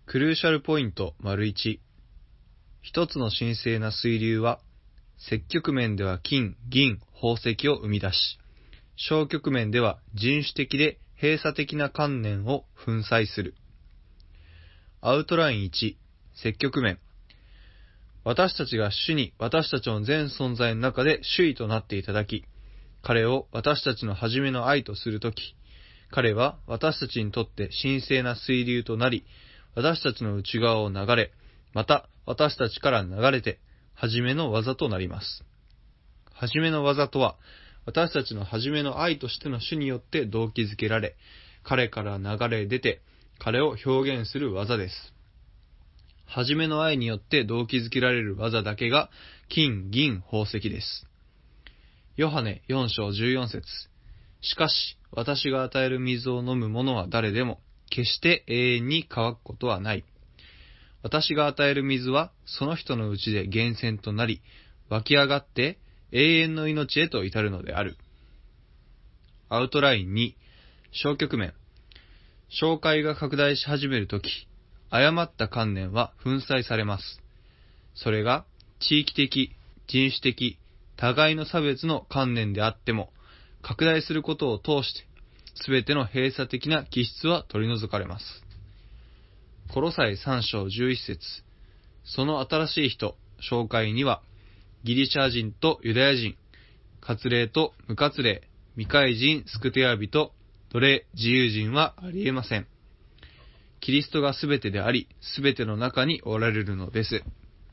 クルーシャルポイント ①。一つの神聖な水流は、積極面では金、銀、宝石を生み出し、消極面では人種的で閉鎖的な観念を粉砕する。アウトライン1、積極面。私たちが主に私たちの全存在の中で主位となっていただき、彼を私たちの初めの愛とするとき、彼は私たちにとって神聖な水流となり、私たちの内側を流れ、また私たちから流れて、初めの技となります。初めの技とは、私たちの初めの愛としての主によって動機づけられ、彼から流れ出て、彼を表現する技です。初めの愛によって動機づけられる技だけが、金、銀、宝石です。ヨハネ4章14節。しかし、私が与える水を飲む者は誰でも、決して永遠に乾くことはない。私が与える水は、その人のうちで源泉となり、湧き上がって永遠の命へと至るのである。アウトライン2、消極面。紹介が拡大し始めるとき、誤った観念は粉砕されます。それが、地域的、人種的、互いの差別の観念であっても、拡大することを通して、すべての閉鎖的な気質は取り除かれます。コロサイ3章11節。その新しい人、紹介には、ギリシャ人とユダヤ人、割礼と無割礼、未開人、スクテア人、奴隷、自由人はありえません。キリストがすべてであり、すべての中におられるのです。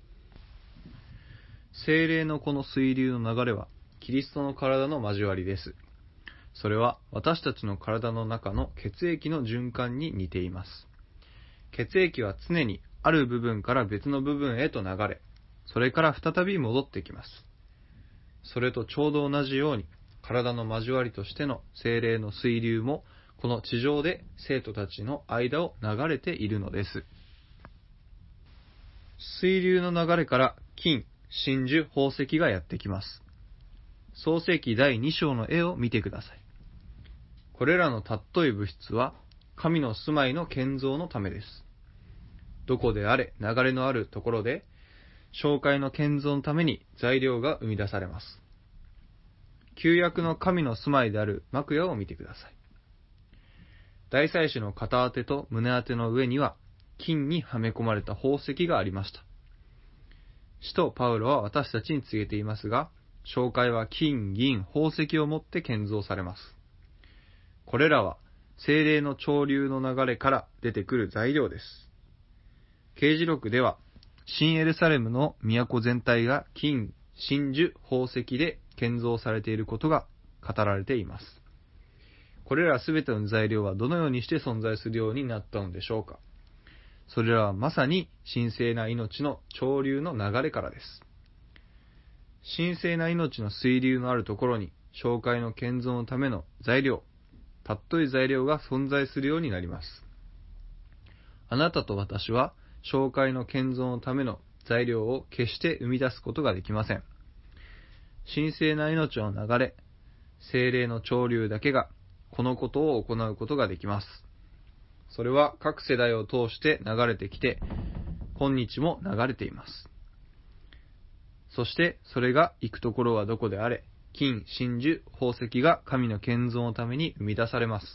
聖霊のこの水流の流れは、キリストの体の交わりです。それは私たちの体の中の血液の循環に似ています。血液は常にある部分から別の部分へと流れ、それから再び戻ってきます。それとちょうど同じように、体の交わりとしての聖霊の水流も、この地上で生徒たちの間を流れているのです。水流の流れから金、真珠、宝石がやってきます。創世記第2章の絵を見てください。これらの尊い物質は、神の住まいの建造のためです。どこであれ、流れのあるところで、教会の建造のために材料が生み出されます。旧約の神の住まいである幕屋を見てください。大祭司の肩当てと胸当ての上には、金にはめ込まれた宝石がありました。使徒パウロは私たちに告げていますが、教会は金、銀、宝石をもって建造されます。これらは、聖霊の潮流の流れから出てくる材料です。啓示録では、新エルサレムの都全体が金、真珠、宝石で建造されていることが語られています。これらすべての材料はどのようにして存在するようになったのでしょうか。それらはまさに神聖な命の潮流の流れからです。神聖な命の水流のあるところに、教会の建造のための材料、尊い材料が存在するようになります。あなたと私は、教会の建造のための材料を決して生み出すことができません。神聖な命の流れ、聖霊の潮流だけが、このことを行うことができます。それは各世代を通して流れてきて、今日も流れています。そしてそれが行くところはどこであれ、金、真珠、宝石が神の建造のために生み出されます。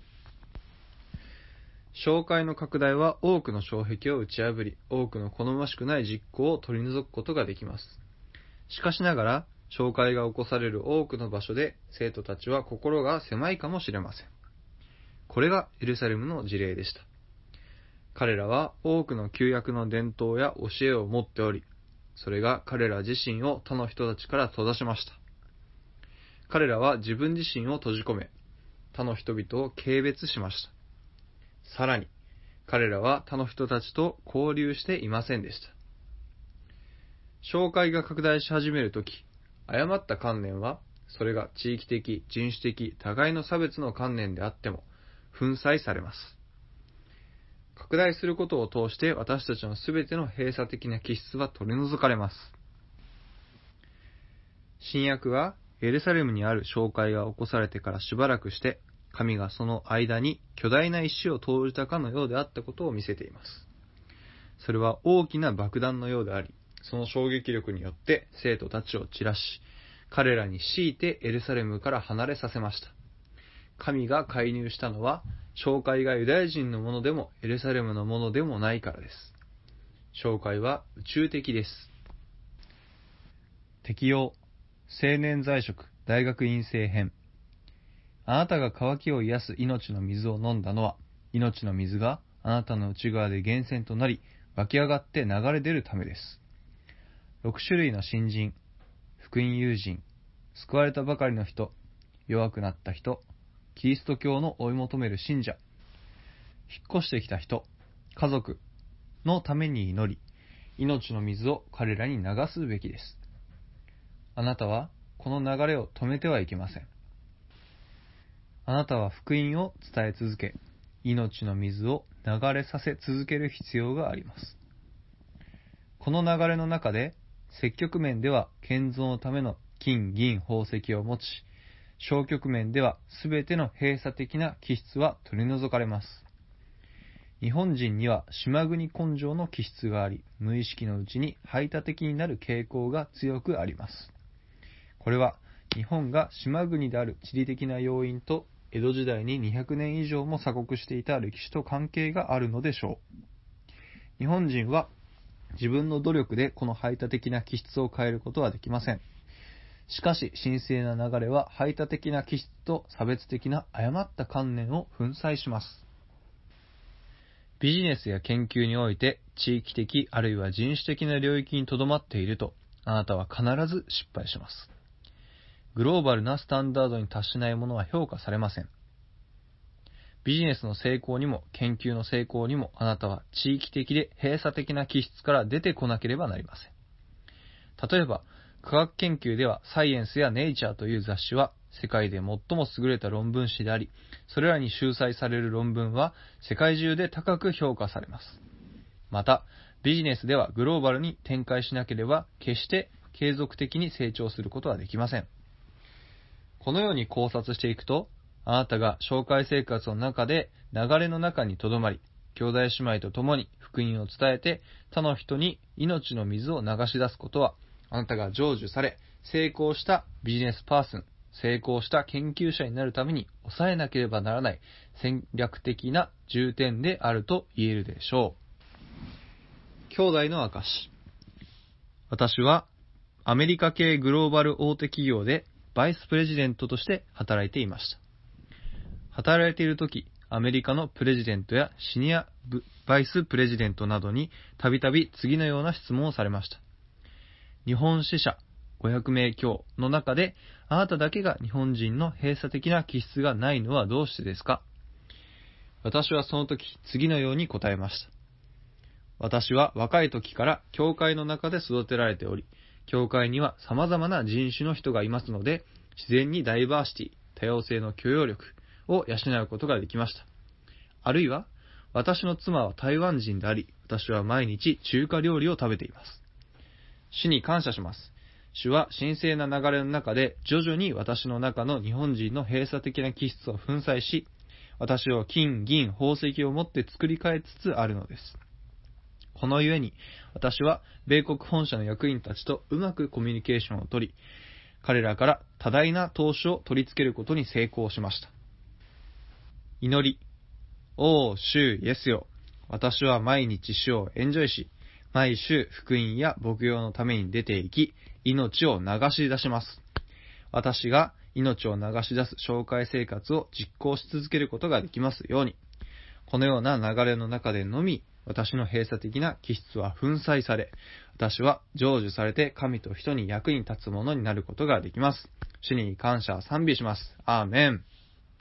教会の拡大は多くの障壁を打ち破り、多くの好ましくない実行を取り除くことができます。しかしながら、教会が起こされる多くの場所で、生徒たちは心が狭いかもしれません。これがエルサレムの事例でした。彼らは多くの旧約の伝統や教えを持っており、それが彼ら自身を他の人たちから閉ざしました。彼らは自分自身を閉じ込め、他の人々を軽蔑しました。さらに、彼らは他の人たちと交流していませんでした。教会が拡大し始めるとき、誤った観念は、それが地域的、人種的、互いの差別の観念であっても、粉砕されます。拡大することを通して私たちのすべての閉鎖的な気質は取り除かれます。新約はエルサレムにある教会が起こされてからしばらくして、神がその間に巨大な石を投じたかのようであったことを見せています。 それは大きな爆弾のようであり、その衝撃力によって生徒たちを散らし、彼らに強いてエルサレムから離れさせました。神が介入したのは、教会がユダヤ人のものでもエルサレムのものでもないからです。教会は宇宙的です。適用、青年在職大学院生編。あなたが渇きを癒す命の水を飲んだのは、命の水があなたの内側で源泉となり、湧き上がって流れ出るためです。6種類の新人、福音友人、救われたばかりの人、弱くなった人、キリスト教の追い求める信者、引っ越してきた人、家族のために祈り、命の水を彼らに流すべきです。あなたはこの流れを止めてはいけません。あなたは福音を伝え続け、命の水を流れさせ続ける必要があります。この流れの中で、積極面では建造のための金、銀、宝石を持ち、消極面ではすべての閉鎖的な気質は取り除かれます。日本人には島国根性の気質があり、無意識のうちに排他的になる傾向が強くあります。これは日本が島国である地理的な要因と江戸時代に200年以上も鎖国していた歴史と関係があるのでしょう。日本人は自分の努力でこの排他的な気質を変えることはできません。しかし、神聖な流れは排他的な気質と差別的な誤った観念を粉砕します。ビジネスや研究において地域的あるいは人種的な領域にとどまっていると、あなたは必ず失敗します。グローバルなスタンダードに達しないものは評価されません。ビジネスの成功にも研究の成功にもあなたは地域的で閉鎖的な気質から出てこなければなりません。例えば、科学研究ではサイエンスやネイチャーという雑誌は世界で最も優れた論文誌であり、それらに収載される論文は世界中で高く評価されます。また、ビジネスではグローバルに展開しなければ決して継続的に成長することはできません。このように考察していくと、あなたが紹介生活の中で流れの中にとどまり、兄弟姉妹と共に福音を伝えて他の人に命の水を流し出すことは、あなたが成就され、成功したビジネスパーソン、成功した研究者になるために抑えなければならない戦略的な重点であると言えるでしょう。兄弟の証。私はアメリカ系グローバル大手企業でバイスプレジデントとして働いていました。働いているとき、アメリカのプレジデントやシニアバイスプレジデントなどにたびたび次のような質問をされました。日本支社500名強の中で、あなただけが日本人の閉鎖的な気質がないのはどうしてですか？私はその時、次のように答えました。私は若い時から教会の中で育てられており、教会には様々な人種の人がいますので、自然にダイバーシティ、多様性の許容力を養うことができました。あるいは、私の妻は台湾人であり、私は毎日中華料理を食べています。主に感謝します。主は神聖な流れの中で徐々に私の中の日本人の閉鎖的な気質を粉砕し、私を金、銀、宝石を持って作り変えつつあるのです。このゆえに、私は米国本社の役員たちとうまくコミュニケーションをとり、彼らから多大な投資を取り付けることに成功しました。祈り。おー、主イエスよ。私は毎日主をエンジョイし、毎週福音や牧養のために出て行き、命を流し出します。私が命を流し出す紹介生活を実行し続けることができますように。このような流れの中でのみ、私の閉鎖的な気質は粉砕され、私は成就されて神と人に役に立つものになることができます。主に感謝賛美します。アーメン。